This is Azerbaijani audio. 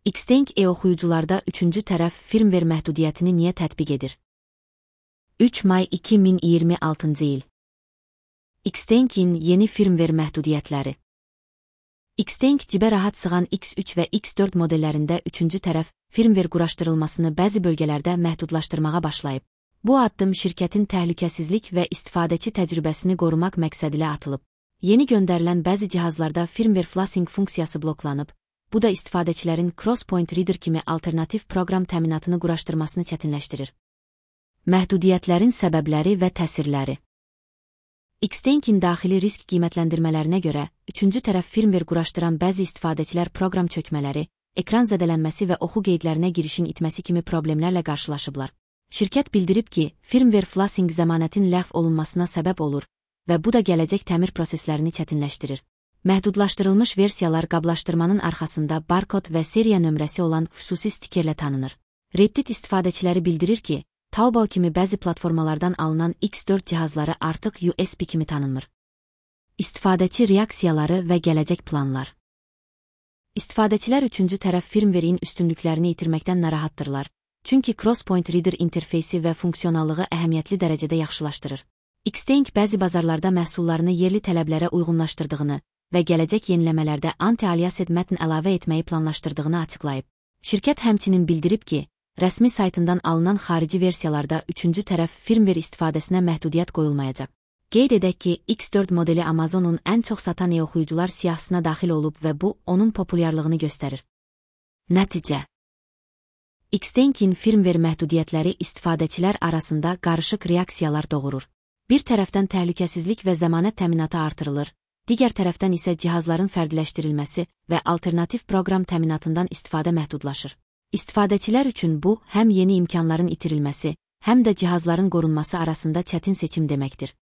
Xteng e-oxuyucularda üçüncü tərəf firmware məhdudiyyətini niyə tətbiq edir? 3 may 2026 il. Xteng'in yeni firmware məhdudiyyətləri. Xteng cibə rahat sığan X3 və X4 modellərində üçüncü tərəf firmware quraşdırılmasını bəzi bölgələrdə məhdudlaşdırmağa başlayıb. Bu addım şirkətin təhlükəsizlik və istifadəçi təcrübəsini qorumaq məqsədilə atılıb. Yeni göndərilən bəzi cihazlarda firmware flushing funksiyası bloklanıb. Bu da istifadəçilərin Crosspoint Reader kimi alternativ proqram təminatını quraşdırmasını çətinləşdirir. Məhdudiyyətlərin səbəbləri və təsirləri. Xteng'in daxili risk qiymətləndirmələrinə görə, üçüncü tərəf firmware quraşdıran bəzi istifadəçilər proqram çökmələri, ekran zədələnməsi və oxu qeydlərinə girişin itməsi kimi problemlərlə qarşılaşıblar. Şirkət bildirib ki, firmware flushing zəmanətin ləğv olunmasına səbəb olur və bu da gələcək təmir proseslərini çətinləşdirir. Məhdudlaşdırılmış versiyalar qablaşdırmanın arxasında barkod və seriya nömrəsi olan xüsusi stikerlə tanınır. Reddit istifadəçiləri bildirir ki, Taobao kimi bəzi platformalardan alınan X4 cihazları artıq USB kimi tanınmır. İstifadəçi reaksiyaları və gələcək planlar. İstifadəçilər üçüncü tərəf firmware'in üstünlüklərini itirməkdən narahatdırlar, çünki Crosspoint Reader interfeysi və funksionallığı əhəmiyyətli dərəcədə yaxşılaşdırır. Xteng bəzi bazarlarda məhsullarını yerli tələblərə uyğunlaşdırdığını və gələcək yeniləmələrdə anti-aliased mətn əlavə etməyi planlaşdırdığını açıqlayıb. Şirkət həmçinin bildirib ki, rəsmi saytından alınan xarici versiyalarda üçüncü tərəf firmware istifadəsinə məhdudiyyət qoyulmayacaq. Qeyd edək ki, X4 modeli Amazonun ən çox satan e-oxuyucular siyahısına daxil olub və bu, onun populyarlığını göstərir. Nəticə. Xteng'in firmware məhdudiyyətləri istifadəçilər arasında qarışıq reaksiyalar doğurur. Bir tərəfdən təhlükəsizlik və zəmanət təminatı artırılır, digər tərəfdən isə cihazların fərdiləşdirilməsi və alternativ proqram təminatından istifadə məhdudlaşır. İstifadəçilər üçün bu, həm yeni imkanların itirilməsi, həm də cihazların qorunması arasında çətin seçim deməkdir.